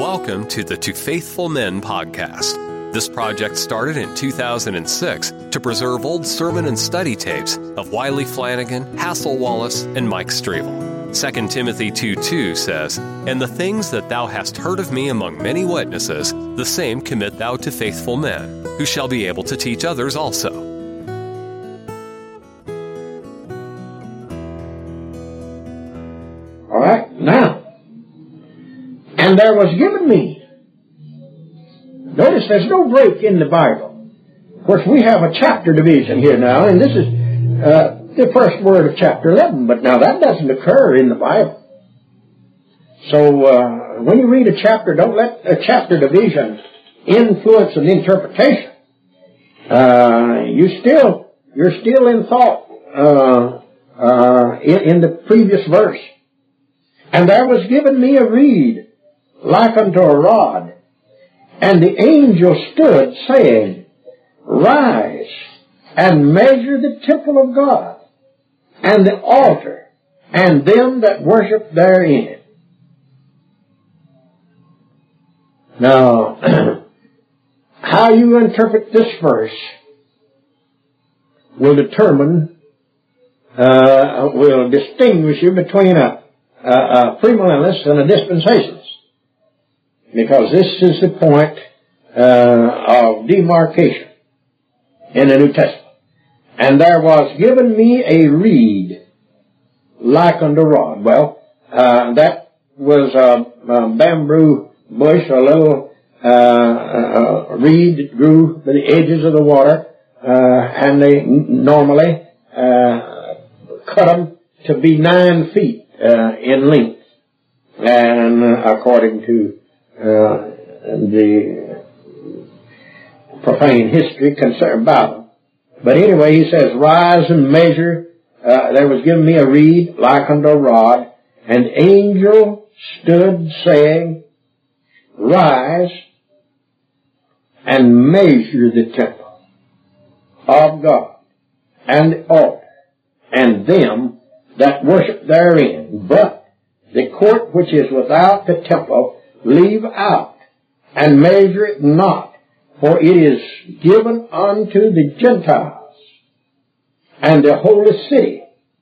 Welcome to the To Faithful Men podcast. This project started in 2006 to preserve old sermon and study tapes of Wiley Flanagan, Hassel Wallace, and Mike Strevel. 2 Timothy 2:2 says, "And the things that thou hast heard of me among many witnesses, the same commit thou to faithful men, who shall be able to teach others also." All right, now, and there was given me. Notice there's no break in the Bible. Of course, we have a chapter division here now, and this is the first word of chapter 11, but now that doesn't occur in the Bible. So when you read a chapter, don't let a chapter division influence an interpretation. You're still in thought in the previous verse. And there was given me a reed like unto a rod, and the angel stood, saying, "Rise and measure the temple of God, and the altar, and them that worship therein." Now, how you interpret this verse will distinguish you between a premillennialist and a dispensationalist, because this is the point of demarcation in the New Testament. And there was given me a reed like unto a rod. Well, that was a bamboo bush, a little reed that grew by the edges of the water, and they normally cut them to be 9 feet in length, and according to the profane history concerned about them. But anyway, he says, "Rise and measure." There was given me a reed like unto a rod, and the angel stood, saying, "Rise and measure the temple of God, and the altar, and them that worship therein. But the court which is without the temple leave out, and measure it not, for it is given unto the Gentiles, and the holy city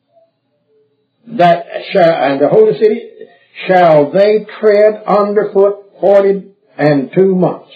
shall they tread underfoot 42 months."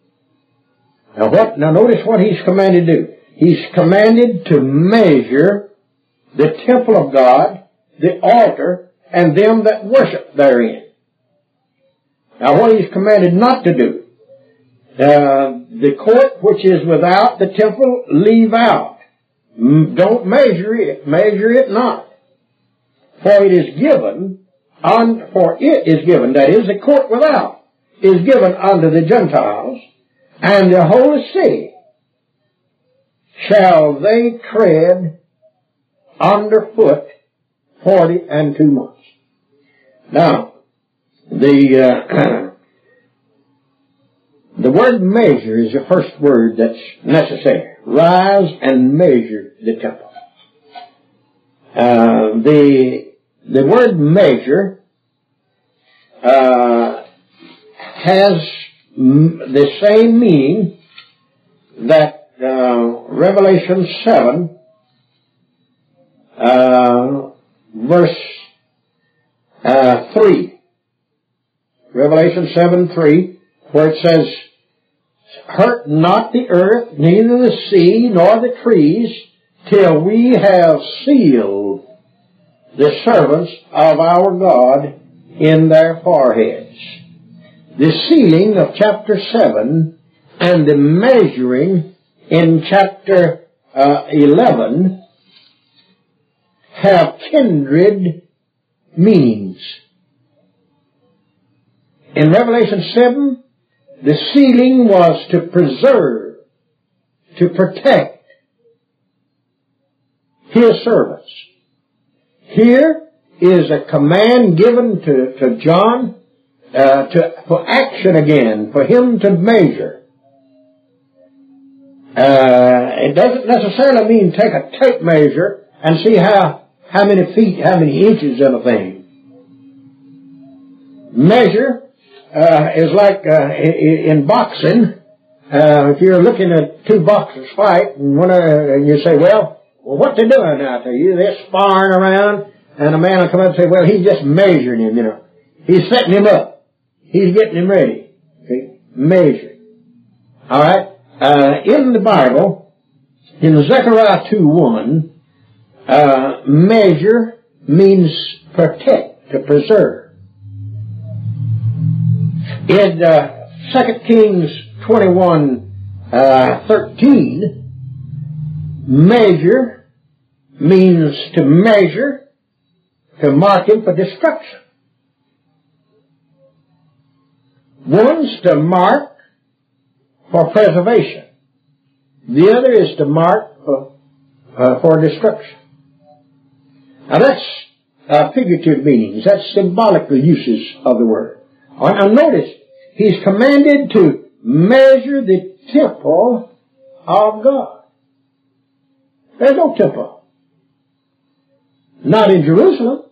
Now notice what he's commanded to do. He's commanded to measure the temple of God, the altar, and them that worship therein. Now what he's commanded not to do, the court which is without the temple, leave out. Don't measure it not. For it is given, that is, the court without, is given unto the Gentiles, and the holy city shall they tread underfoot 42 months. Now, the word measure is the first word that's necessary. Rise and measure the temple. The word measure has the same meaning that Revelation 7 verse 3. Revelation 7:3, where it says, "Hurt not the earth, neither the sea, nor the trees, till we have sealed the servants of our God in their foreheads." The sealing of chapter 7 and the measuring in chapter 11 have kindred meanings. In Revelation 7, the sealing was to preserve, to protect His servants. Here is a command given to John for action again, for him to measure. It doesn't necessarily mean take a tape measure and see how many feet, how many inches of a thing. Measure is like in boxing. If you're looking at two boxers fight, and you say, well, what they doing out there? They're sparring around, and a man will come up and say, well, he's just measuring him, He's setting him up. He's getting him ready. Okay? Measuring. All right? In the Bible, in Zechariah 2:1, measure means protect, to preserve. In 2 Kings 21:13, measure means to measure, to mark him for destruction. One's to mark for preservation. The other is to mark for destruction. Now that's figurative meanings. That's symbolical uses of the word. Now notice, he's commanded to measure the temple of God. There's no temple. Not in Jerusalem.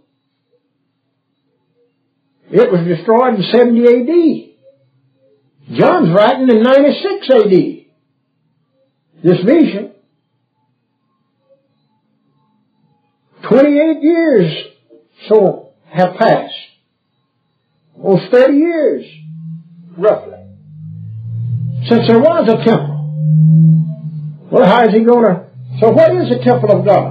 It was destroyed in 70 A.D. John's writing in 96 A.D. This vision. 28 years so have passed. Almost 30 years, roughly, since there was a temple. Well, how is he going to... So what is the temple of God?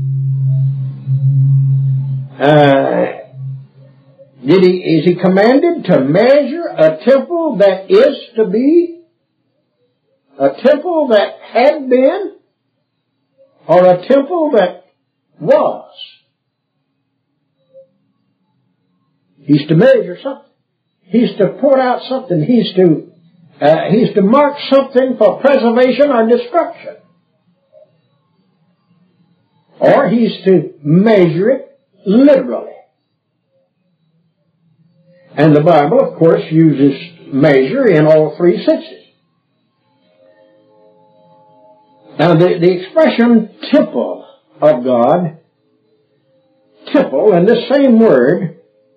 Is he commanded to measure a temple that is to be, a temple that had been, or a temple that was? He's to measure something. He's to point out something. He's to mark something for preservation or destruction. Or he's to measure it literally. And the Bible, of course, uses measure in all three senses. Now, the expression temple of God, temple, and this same word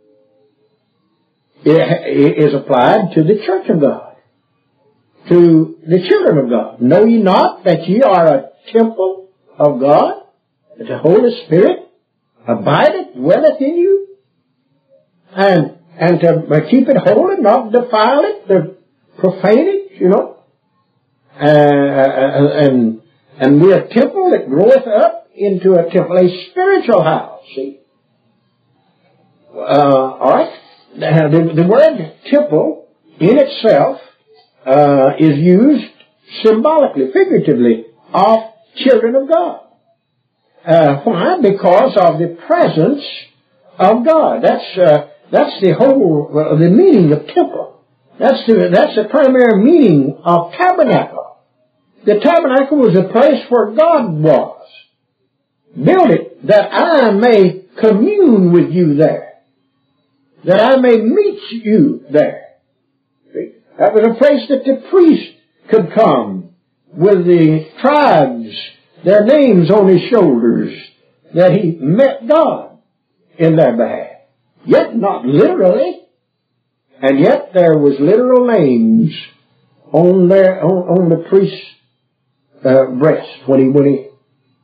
is applied to the church of God, to the children of God. Know ye not that ye are a temple of God, that the Holy Spirit abideth, dwelleth in you? And to keep it holy, not defile it, to profane it, And we're a temple that groweth up into a temple, a spiritual house, see? All right? The word temple in itself is used symbolically, figuratively, of children of God. Why? Because of the presence of God. That's the whole, the meaning of temple. That's the primary meaning of tabernacle. The tabernacle was a place where God was. Build it that I may commune with you there. That I may meet you there. That was a place that the priest could come with the tribes, their names on his shoulders, that he met God in their behalf. Yet not literally, and yet there was literal names on the priest's breast when he went in.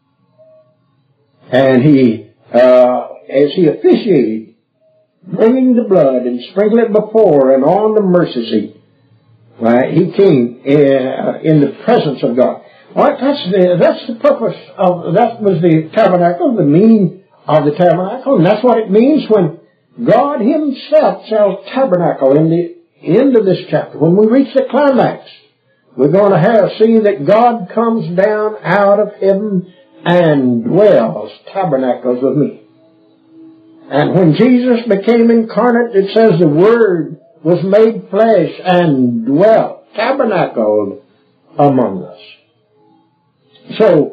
And he, as he officiated, bringing the blood and sprinkling it before and on the mercy seat, right, he came in the presence of God. All right, that's the purpose of, that was the tabernacle, the meaning of the tabernacle, and that's what it means when God himself shall tabernacle in the end of this chapter. When we reach the climax, we're going to see that God comes down out of heaven and dwells, tabernacles with me. And when Jesus became incarnate, it says the Word was made flesh and dwelt, tabernacled among us. So,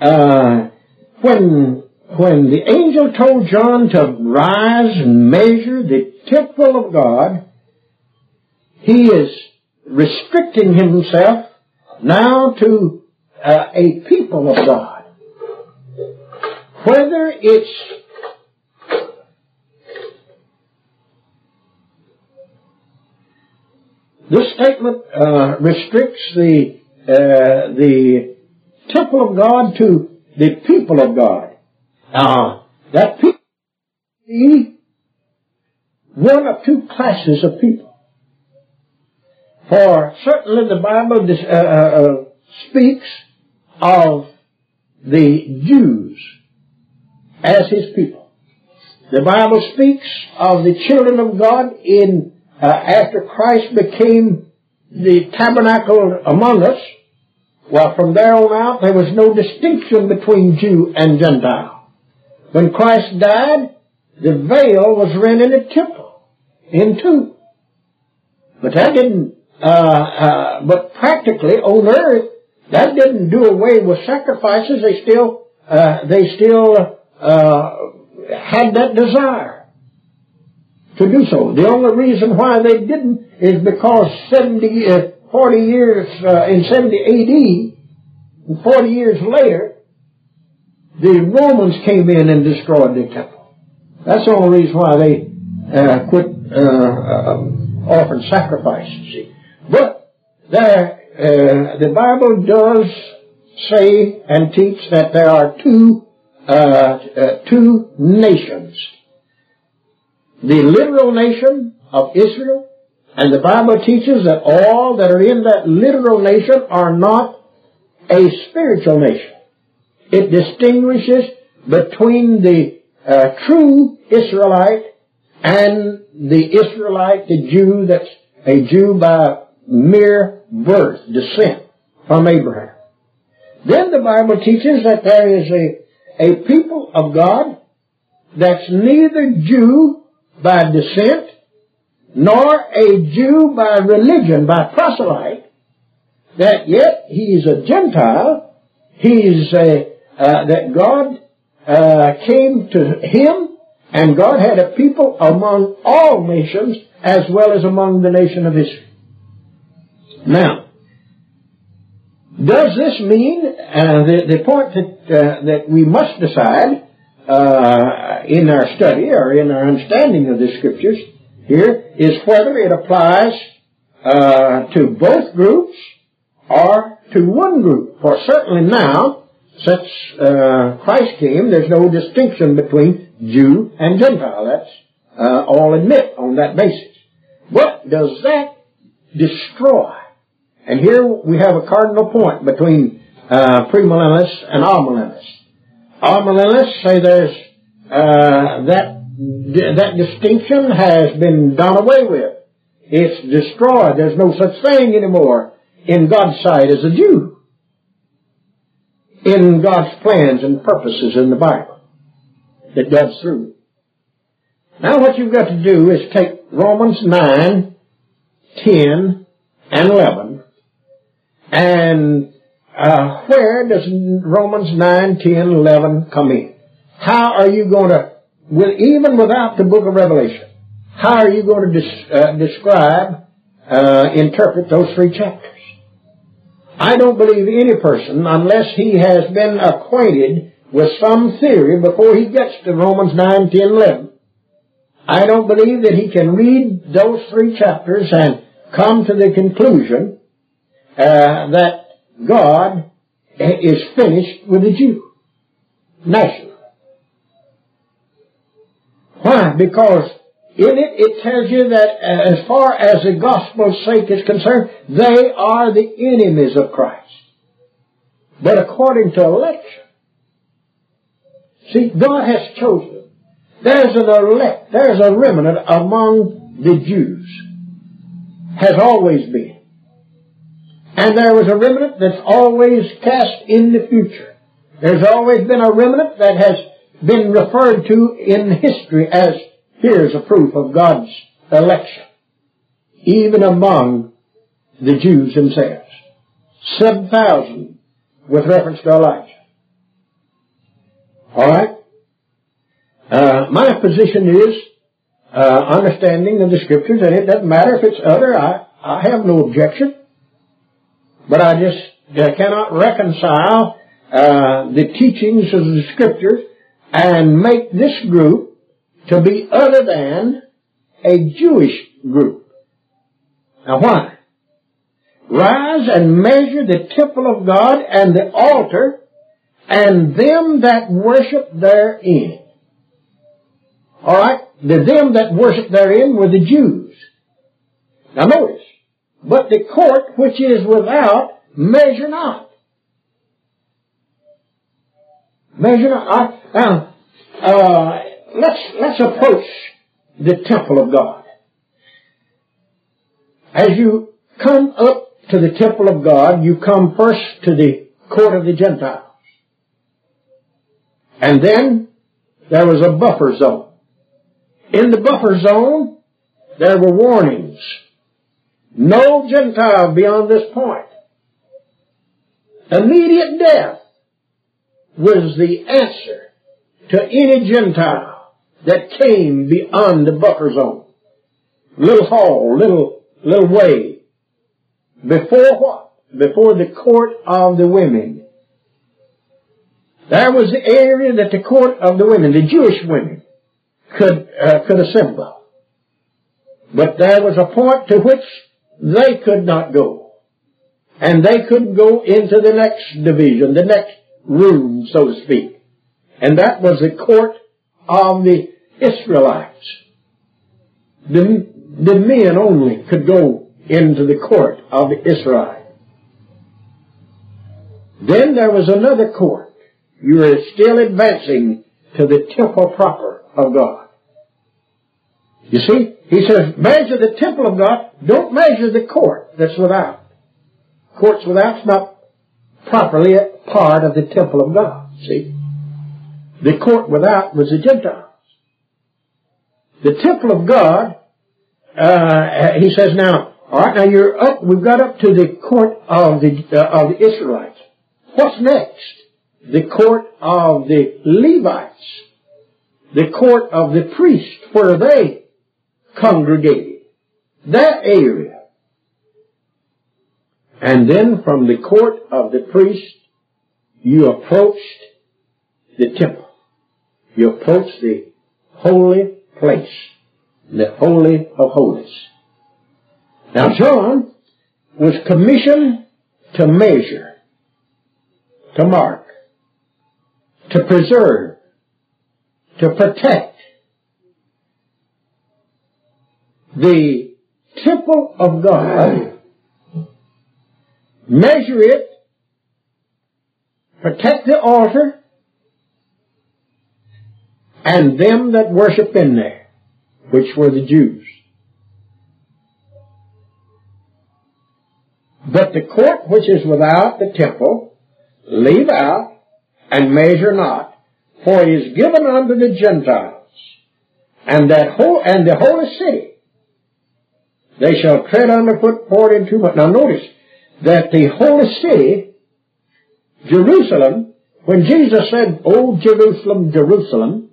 when the angel told John to rise and measure the temple of God, he is restricting himself now to a people of God. Whether it's This statement restricts the temple of God to the people of God. That people be one of two classes of people. For certainly the Bible speaks of the Jews as His people. The Bible speaks of the children of God after Christ became the tabernacle among us. Well, from there on out, there was no distinction between Jew and Gentile. When Christ died, the veil was rent in the temple in two. But that didn't, but practically on earth, that didn't do away with sacrifices. They still had that desire to do so. The only reason why they didn't is because 40 years, in 70 AD, 40 years later, the Romans came in and destroyed the temple. That's the only reason why they quit offering sacrifices. But the Bible does say and teach that there are two nations. The literal nation of Israel, and the Bible teaches that all that are in that literal nation are not a spiritual nation. It distinguishes between the true Israelite and the Israelite, the Jew that's a Jew by mere birth, descent from Abraham. Then the Bible teaches that there is a people of God that's neither Jew by descent nor a Jew by religion, by proselyte, that yet he's a Gentile. He's that God came to him, and God had a people among all nations as well as among the nation of Israel. Now, does this mean the point that we must decide in our study or in our understanding of the Scriptures here is whether it applies to both groups or to one group. For certainly now, since Christ came, there's no distinction between Jew and Gentile. That's all admit on that basis. What does that destroy? And here we have a cardinal point between premillennialists and amillennialists. Amillennialists say there's that distinction has been done away with. It's destroyed. There's no such thing anymore in God's sight as a Jew, in God's plans and purposes in the Bible that God's through. Now what you've got to do is take Romans 9, 10, and 11, and where does Romans 9, 10, 11 come in? How are you going to, even without the book of Revelation, how are you going to describe, interpret those three chapters? I don't believe any person, unless he has been acquainted with some theory before he gets to Romans 9, 10, 11, I don't believe that he can read those three chapters and come to the conclusion that God is finished with the Jew nationally. Why? Because in it tells you that as far as the gospel's sake is concerned, they are the enemies of Christ. But according to election, see, God has chosen. There's an elect, there's a remnant among the Jews. Has always been. And there was a remnant that's always cast in the future. There's always been a remnant that has been referred to in history as, here's a proof of God's election, even among the Jews themselves. 7,000 with reference to Elijah. All right? My position is understanding of the Scriptures, and it doesn't matter if it's other. I have no objection. But I just cannot reconcile the teachings of the Scriptures and make this group to be other than a Jewish group. Now why? rise and measure the temple of God and the altar and them that worship therein. All right? Them that worship therein were the Jews. Now notice, but the court which is without, measure not. Measure not. Let's approach the temple of God. As you come up to the temple of God, you come first to the court of the Gentiles. And then there was a buffer zone. In the buffer zone, there were warnings. No Gentile beyond this point. Immediate death was the answer to any Gentile that came beyond the buffer zone. Little hall, little way. Before what? Before the court of the women. There was the area that the court of the women, the Jewish women, could assemble. But there was a point to which they could not go. And they couldn't go into the next division, the next room, so to speak. And that was the court of the Israelites. The men only could go into the court of the Israelites. Then there was another court. You were still advancing to the temple proper of God. You see, he says, measure the temple of God. Don't measure the court that's without. Courts without's not properly a part of the temple of God. See? The court without was the Gentiles. The temple of God, he says now, all right, now you're up, we've got up to the court of the Israelites. What's next? The court of the Levites. The court of the priests, where they congregated. That area. And then from the court of the priest, you approached the temple. You approached the holy place. The Holy of Holies. Now John was commissioned to measure, to mark, to preserve, to protect the temple of God, measure it, protect the altar, and them that worship in there, which were the Jews. But the court which is without the temple, leave out, and measure not, for it is given unto the Gentiles, and the holy city, they shall tread underfoot 4 and 2 months. Now notice that the holy city, Jerusalem, when Jesus said, "O Jerusalem, Jerusalem,"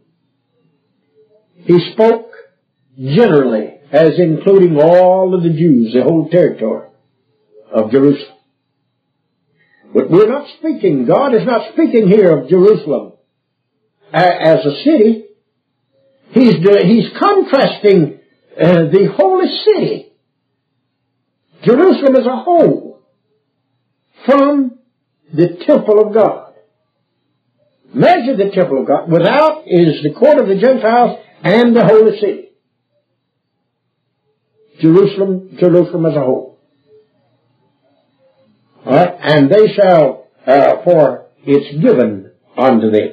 he spoke generally as including all of the Jews, the whole territory of Jerusalem. But we're not speaking, God is not speaking here of Jerusalem as a city. He's contrasting the holy city, Jerusalem as a whole, from the temple of God. Measure the temple of God. Without is the court of the Gentiles and the holy city. Jerusalem as a whole. All right? And they shall, for it's given unto them.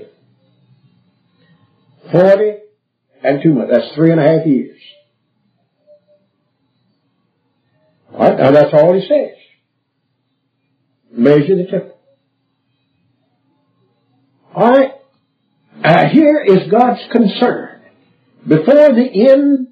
40 and 2 months. That's 3.5 years. All right? Now that's all he says. Measure the temple. All right? Here is God's concern. Before the end,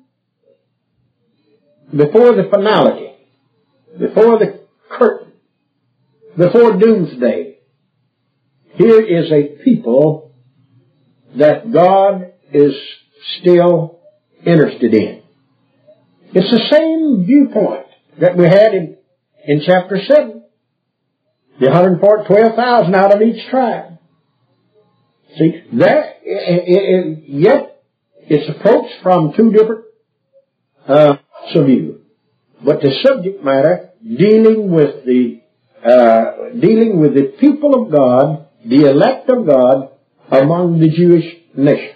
before the finality, before the curtain, before doomsday, here is a people that God is still interested in. It's the same viewpoint that we had in chapter 7. The 112,000 out of each tribe. See, yet it's approached from 2 different points of view. But the subject matter dealing with the people of God, the elect of God among the Jewish nation.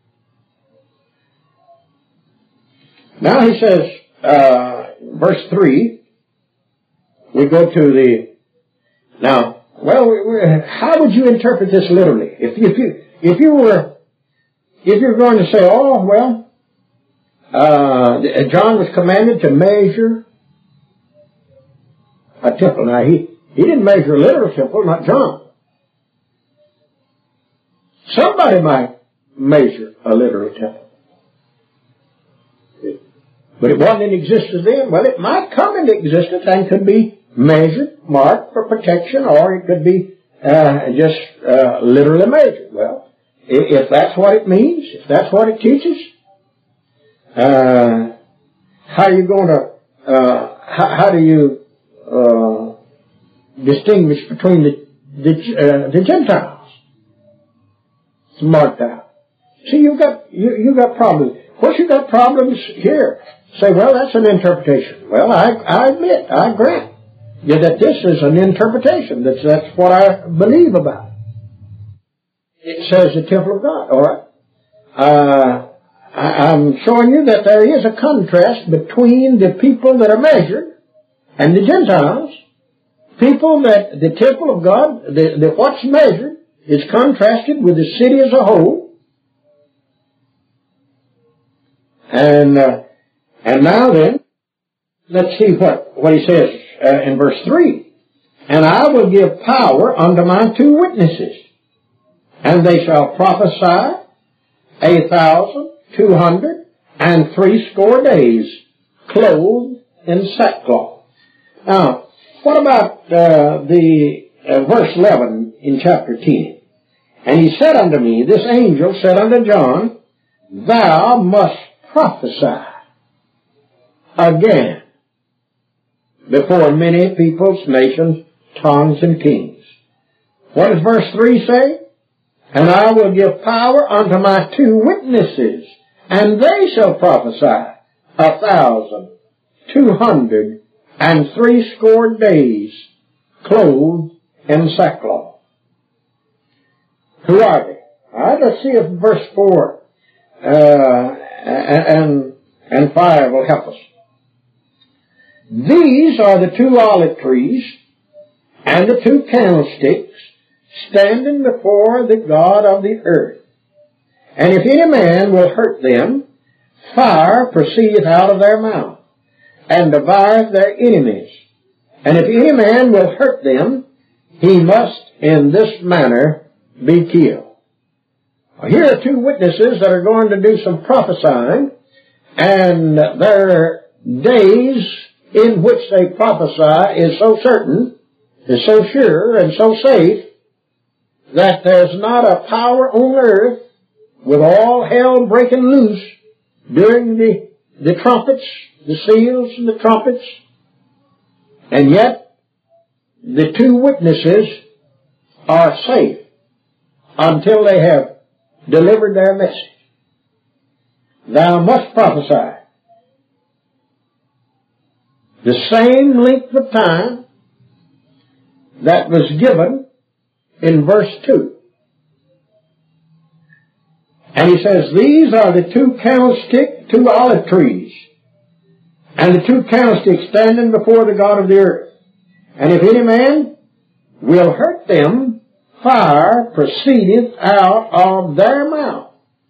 Now he says, verse 3, we go to the, now, well, how would you interpret this literally? If you're going to say, oh, well, John was commanded to measure a temple. Now, he didn't measure a literal temple, not John. Somebody might measure a literal temple. But it wasn't in existence then. Well, it might come into existence and could be measured, marked for protection, or it could be just literally measured. Well, if that's what it means, if that's what it teaches, how are you going to, how do you distinguish between the Gentiles? It's marked out. See, you got problems. Of course, you got problems here. Say, well, that's an interpretation. Well, I admit, I grant you that this is an interpretation. That's what I believe about. It says the temple of God. All right. I'm showing you that there is a contrast between the people that are measured and the Gentiles. People that the temple of God, what's measured, is contrasted with the city as a whole. And now then, let's see what he says in verse 3. And I will give power unto my 2 witnesses, and they shall prophesy 1,260 days, clothed in sackcloth. Now, what about verse 11 in chapter 10? And he said unto me, this angel said unto John, thou must prophesy again before many peoples, nations, tongues, and kings. What does verse 3 say? And I will give power unto my 2 witnesses, and they shall prophesy 1,260 days, clothed in sackcloth. Who are they? All right, let's see if verse 4 and 5 will help us. These are the 2 olive trees and the 2 candlesticks standing before the God of the earth. And if any man will hurt them, fire proceedeth out of their mouth, and devoureth their enemies. And if any man will hurt them, he must in this manner be killed. Well, here are 2 witnesses that are going to do some prophesying, and their days in which they prophesy is so certain, is so sure, and so safe, that there's not a power on earth with all hell breaking loose during the trumpets, the seals and the trumpets, and yet the 2 witnesses are safe until they have delivered their message. Thou must prophesy. The same length of time that was given in verse 2. And he says, these are the 2 candlesticks, 2 olive trees, and the 2 candlesticks standing before the God of the earth. And if any man will hurt them, fire proceedeth out of their mouth.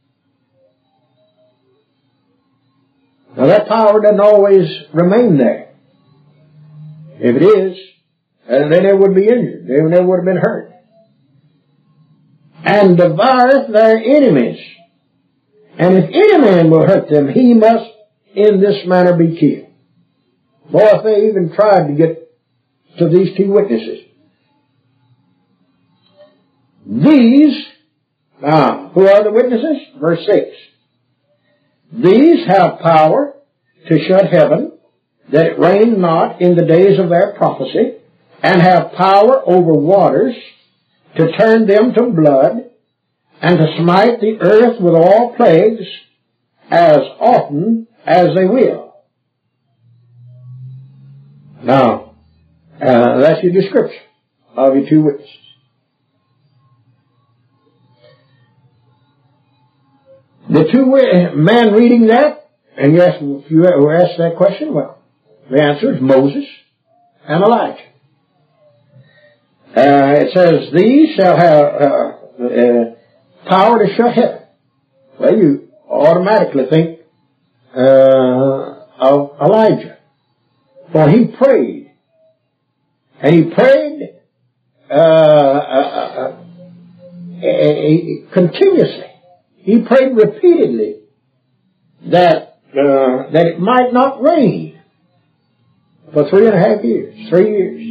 Now that power doesn't always remain there. If it is, then they would be injured. They never would have been hurt. And devoureth their enemies. And if any man will hurt them, he must in this manner be killed. Boy, if they even tried to get to these 2 witnesses. These, now, who are the witnesses? Verse 6. These have power to shut heaven, that it rain not in the days of their prophecy, and have power over waters, to turn them to blood, and to smite the earth with all plagues, as often as they will. Now, That's your description of your two witnesses. The two men reading that, and if you were asked that question, well, the answer is Moses and Elijah. It says, these shall have power to shut heaven. Well, you automatically think of Elijah. For he prayed. And he prayed continuously. He prayed repeatedly that it might not rain for 3.5 years, 3 years.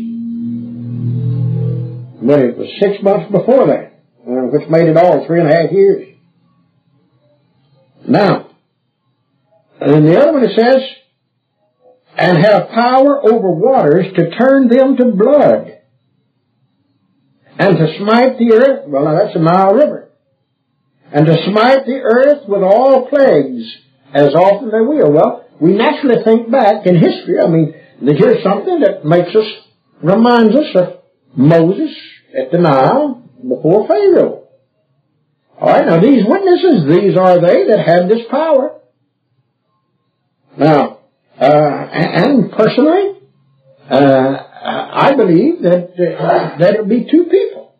But it was 6 months before that, which made it all 3.5 years. Now, in the other one it says, and have power over waters to turn them to blood, and to smite the earth, well now that's the Nile River, and to smite the earth with all plagues as often they will. Well, we naturally think back in history. I mean, here's something that reminds us of Moses at the Nile before Pharaoh. All right, now these witnesses, these are they that had this power. Now, and personally, I believe that it would be two people.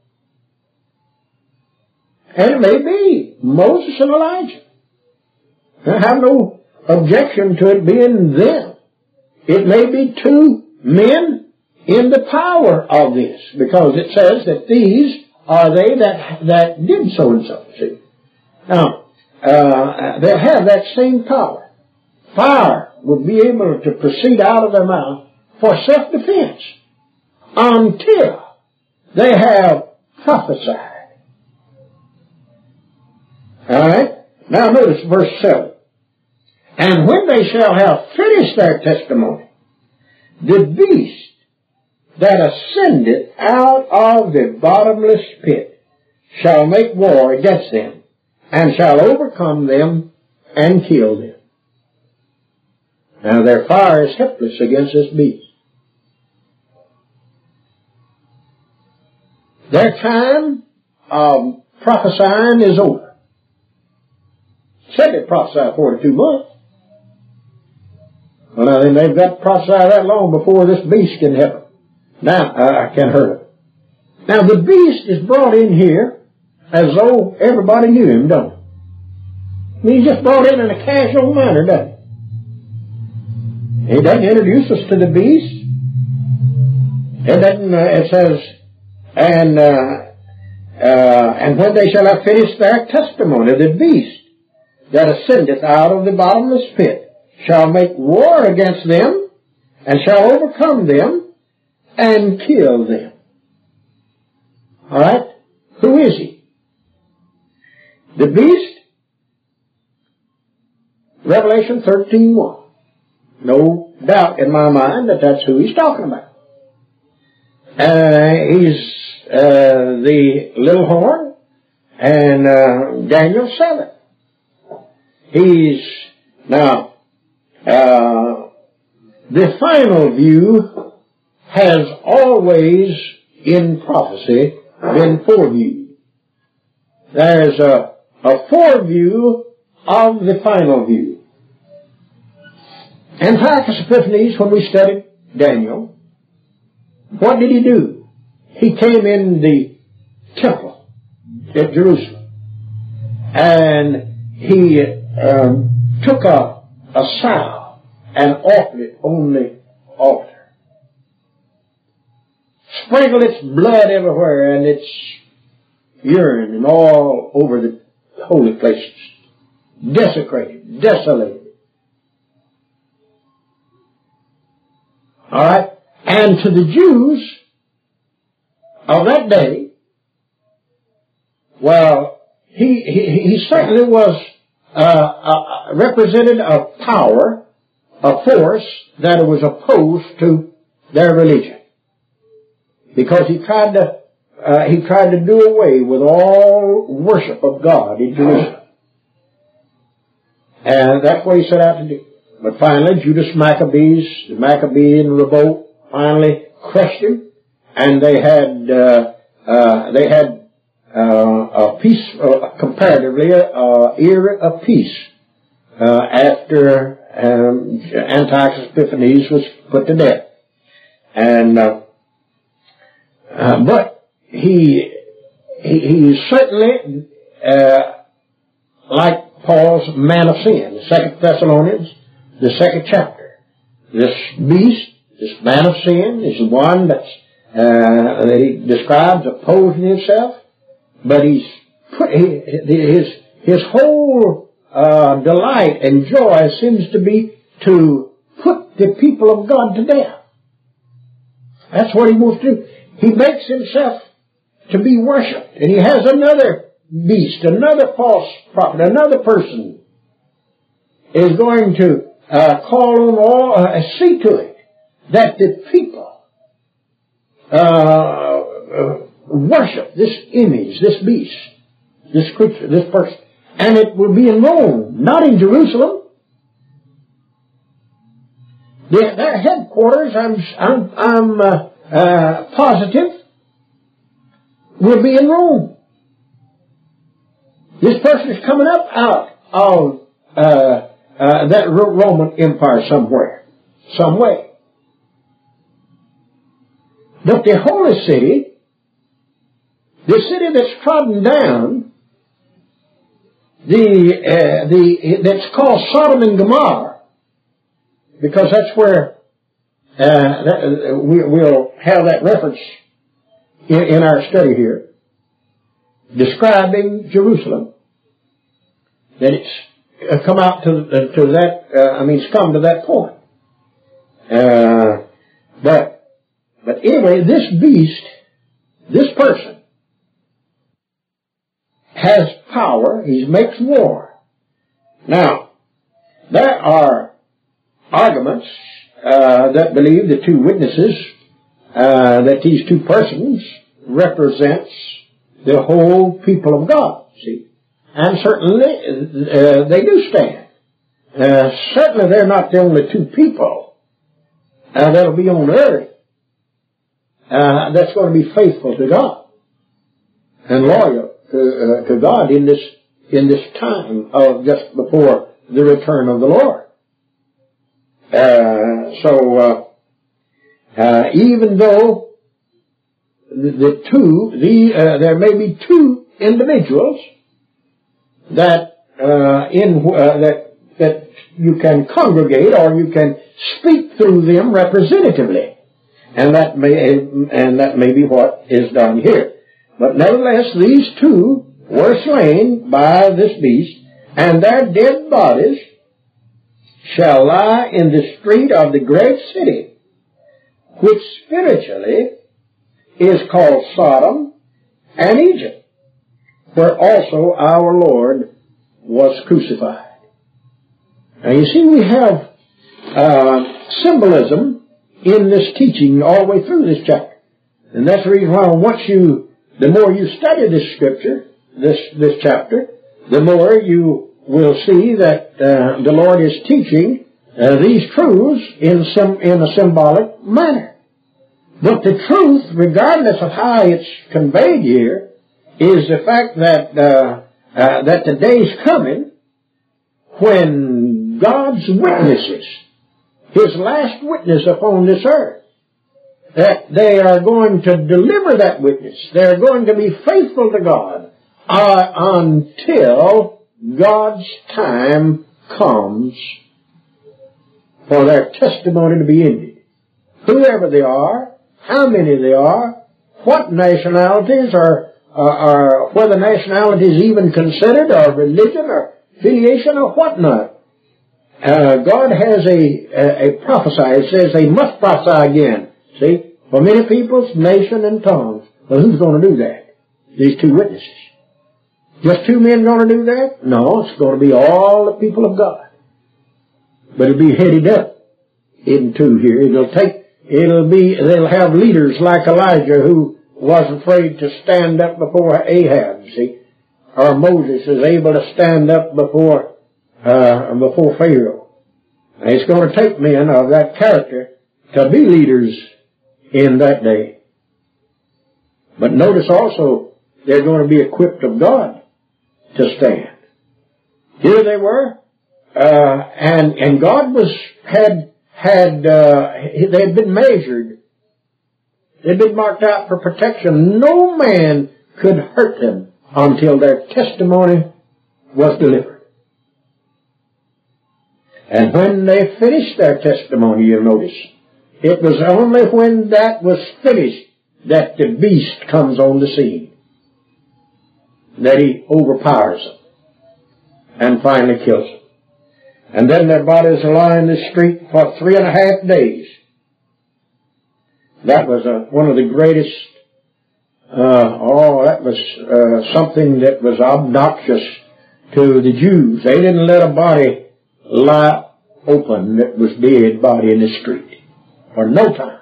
And it may be Moses and Elijah. I have no objection to it being them. It may be two men in the power of this, because it says that these are they that did so and so. See? Now, they have that same power. Fire will be able to proceed out of their mouth for self-defense until they have prophesied. All right? Now notice verse 7. And when they shall have finished their testimony, the beast that ascendeth out of the bottomless pit shall make war against them, and shall overcome them and kill them. Now their fire is helpless against this beast. Their time of prophesying is over. Said they prophesied 42 months. Well, now then they've got to prophesy that long before this beast can help them. Now, I can't hurt them. Now the beast is brought in here as though everybody knew him, don't it? I mean, he's just brought in a casual manner, doesn't he? He doesn't introduce us to the beast. It doesn't, it says, and when they shall have finished their testimony, the beast that ascendeth out of the bottomless pit shall make war against them, and shall overcome them, and kill them. All right? Who is he? The beast? Revelation 13:1. No doubt in my mind that that's who he's talking about. He's the little horn, and Daniel 7. He's, now, the final view has always, in prophecy, been foreviewed. There's a foreview of the final view. Antiochus Epiphanes, when we studied Daniel, what did he do? He came in the temple at Jerusalem, and he took a sow and offered it on the altar. Sprinkled its blood everywhere and its urine and all over the holy places. Desecrated, desolated. All right? And to the Jews of that day, well, he certainly was represented a power, a force that was opposed to their religion, because he tried to do away with all worship of God in Jerusalem, and that's what he set out to do. But finally, Judas Maccabees, the Maccabean revolt, finally question, and they had a peace, comparatively, era of peace after Antiochus Epiphanes was put to death. And but he certainly, like Paul's man of sin, 2 Thessalonians, the 2nd chapter. This beast, this man of sin, is the one that he describes opposing himself, but his whole delight and joy seems to be to put the people of God to death. That's what he wants to do. He makes himself to be worshipped, and he has another beast, another false prophet, another person is going to call on all, see to it that the people worship this image, this beast, this creature, this person. And it will be in Rome, not in Jerusalem. Their headquarters, I'm positive, will be in Rome. This person is coming up out of that Roman Empire somewhere, some way. But the holy city, the city that's trodden down, that's called Sodom and Gomorrah, because that's where we'll have that reference in our study here, describing Jerusalem, that it's come out to that. It's come to that point. But anyway, this beast, this person, has power. He makes war. Now, there are arguments that believe the two witnesses, that these two persons represents the whole people of God. See, and certainly they do stand. Certainly, they're not the only two people that'll be on earth that's going to be faithful to God and loyal to God in this time of just before the return of the Lord. Even though there may be two individuals that you can congregate, or you can speak through them representatively, and that may be what is done here. But nevertheless, these two were slain by this beast, and their dead bodies shall lie in the street of the great city, which spiritually is called Sodom and Egypt, where also our Lord was crucified. Now you see, we have symbolism in this teaching all the way through this chapter. And that's the reason why the more you study this scripture, this chapter, the more you will see that the Lord is teaching these truths in a symbolic manner. But the truth, regardless of how it's conveyed here, is the fact that the day's coming when God's witnesses, His last witness upon this earth, that they are going to deliver that witness. They're going to be faithful to God until God's time comes for their testimony to be ended. Whoever they are, how many they are, what nationalities, or whether nationality is even considered, or religion, or affiliation, or whatnot. God has a prophesy. It says they must prophesy again. See? For many peoples, nation, and tongues. Well, who's going to do that? These two witnesses. Just two men going to do that? No, it's going to be all the people of God. But it'll be headed up into here. They'll have leaders like Elijah, who wasn't afraid to stand up before Ahab, see? Or Moses is able to stand up before Pharaoh. And it's going to take men of that character to be leaders in that day. But notice also, they're going to be equipped of God to stand. Here they were, and God they had been measured. They'd been marked out for protection. No man could hurt them until their testimony was delivered. And when they finished their testimony, you'll notice, it was only when that was finished that the beast comes on the scene, that he overpowers them and finally kills them. And then their bodies lie in the street for 3.5 days. That was one of the greatest, that was something that was obnoxious to the Jews. They didn't let a body lie open that was dead body in the street for no time.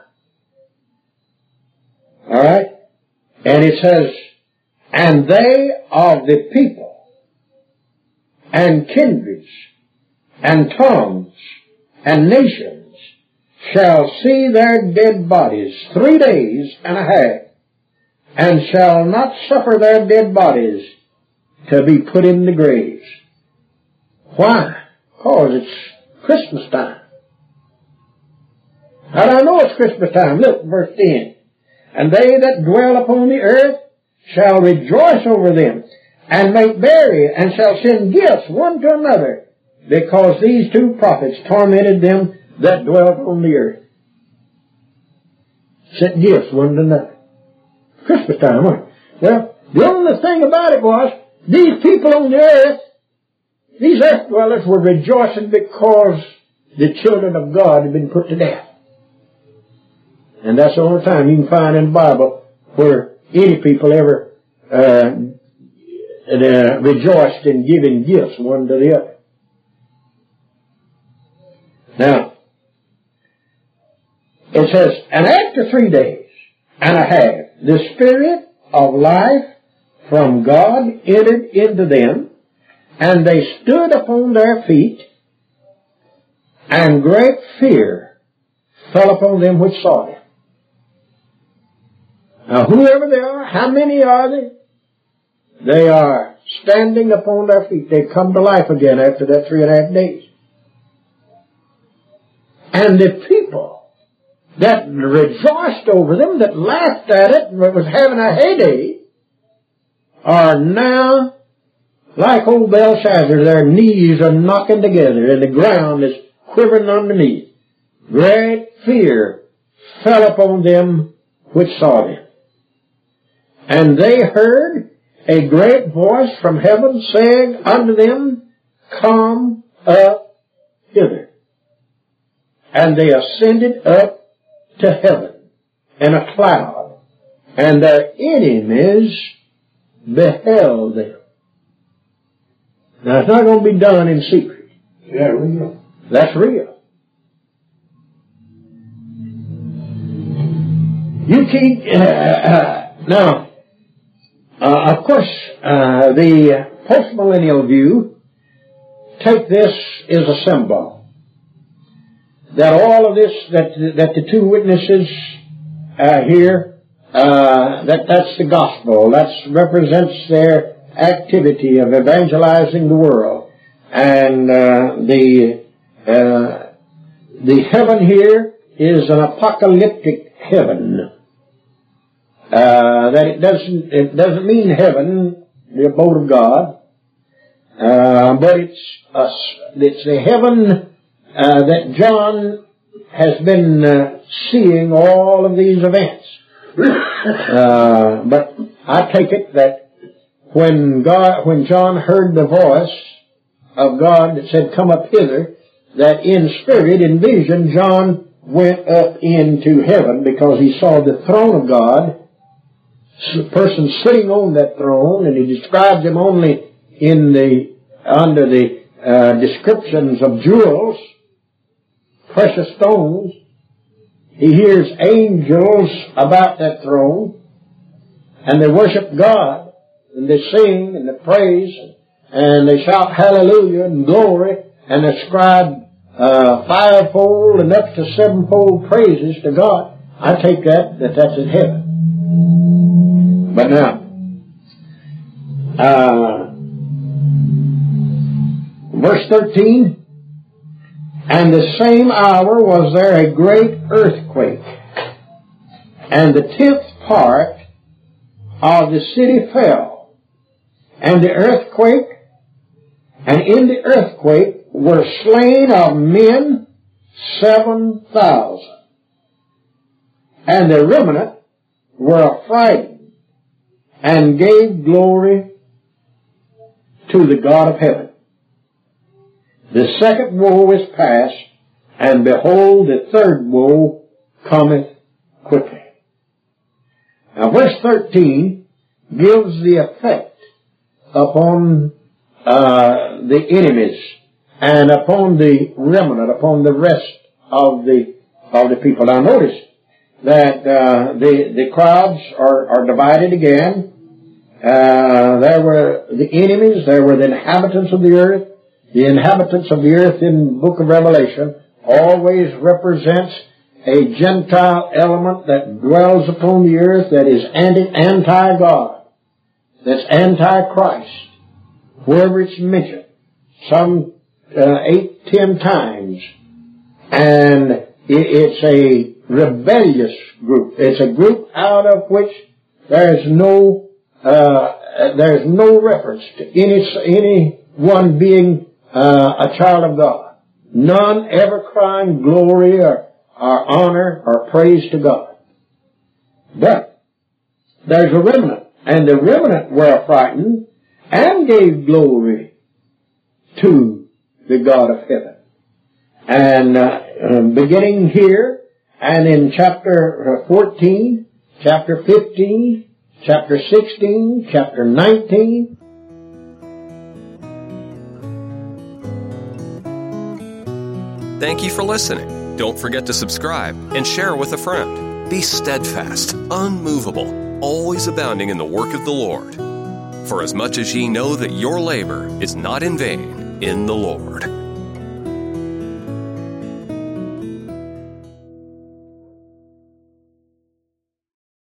All right? And it says, and they of the people and kindreds and tongues and nations shall see their dead bodies 3 days and a half, and shall not suffer their dead bodies to be put in the graves. Why? Because it's Christmas time. How do I know it's Christmas time? Look, verse 10. And they that dwell upon the earth shall rejoice over them, and make merry, and shall send gifts one to another, because these two prophets tormented them that dwell upon the earth. Sent gifts one to another. Christmas time, wasn't it? Well, the only thing about it was, these people on the earth, these earth dwellers were rejoicing because the children of God had been put to death. And that's the only time you can find in the Bible where any people ever rejoiced in giving gifts one to the other. Now, it says, and after 3 days and a half, the Spirit of life from God entered into them, and they stood upon their feet, and great fear fell upon them which saw them. Now, whoever they are, how many are they? They are standing upon their feet. They come to life again after that 3.5 days. And the people that rejoiced over them, that laughed at it, and was having a heyday, are now like old Belshazzar. Their knees are knocking together, and the ground is quivering underneath. Great fear fell upon them which saw them. And they heard a great voice from heaven saying unto them, Come up hither. And they ascended up to heaven in a cloud, and their enemies beheld them. Now, it's not going to be done in secret. Yeah, real. That's real. You keep, now, of course, the postmillennial view take this as a symbol. That all of this, that the two witnesses here, that's the gospel. That represents their activity of evangelizing the world. And the heaven here is an apocalyptic heaven. That it doesn't mean heaven, the abode of God, but it's the heaven that John has been seeing all of these events. But I take it that when John heard the voice of God that said, Come up hither, that in spirit, in vision, John went up into heaven because he saw the throne of God, the person sitting on that throne, and he described him only under the descriptions of jewels, precious stones. He hears angels about that throne, and they worship God, and they sing, and they praise, and they shout hallelujah and glory, and ascribe fivefold and up to sevenfold praises to God I take that's in heaven. But now, verse 13, and the same hour was there a great earthquake, and the 10th part of the city fell, and in the earthquake were slain of men 7,000. And the remnant were affrighted and gave glory to the God of heaven. The second woe is past, and behold, the third woe cometh quickly. Now verse 13 gives the effect upon the enemies and upon the remnant, upon the rest of the people. Now notice that the crowds are divided again. There were the enemies, there were the inhabitants of the earth. The inhabitants of the earth in the book of Revelation always represents a Gentile element that dwells upon the earth that is anti-God, that's anti-Christ. Wherever it's mentioned, some 8-10 times, and it's a rebellious group. It's a group out of which there's no reference to anyone being a child of God. None ever crying glory or honor or praise to God. But there's a remnant, and the remnant were affrighted and gave glory to the God of heaven. And beginning here, and in chapter 14, chapter 15, chapter 16, chapter 19. Thank you for listening. Don't forget to subscribe and share with a friend. Be steadfast, unmovable, always abounding in the work of the Lord. For as much as ye know that your labor is not in vain in the Lord.